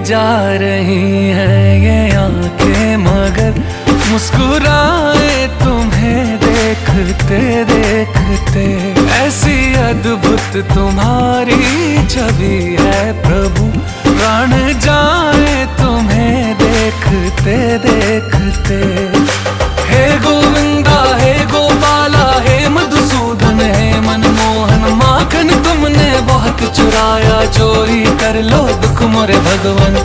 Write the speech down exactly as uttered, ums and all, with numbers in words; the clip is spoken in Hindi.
जा रही है ये आंखें, मगर मुस्कुराए तुम्हें देखते देखते। ऐसी अद्भुत तुम्हारी छवि है प्रभु, प्राण जाए तुम्हें देखते देखते। हे गोविंदा हे गोपाला हे मधुसूदन हे मनमोहन, माखन तुमने बहुत चुराया, चोरी कर लो दुख मोरे भगवान।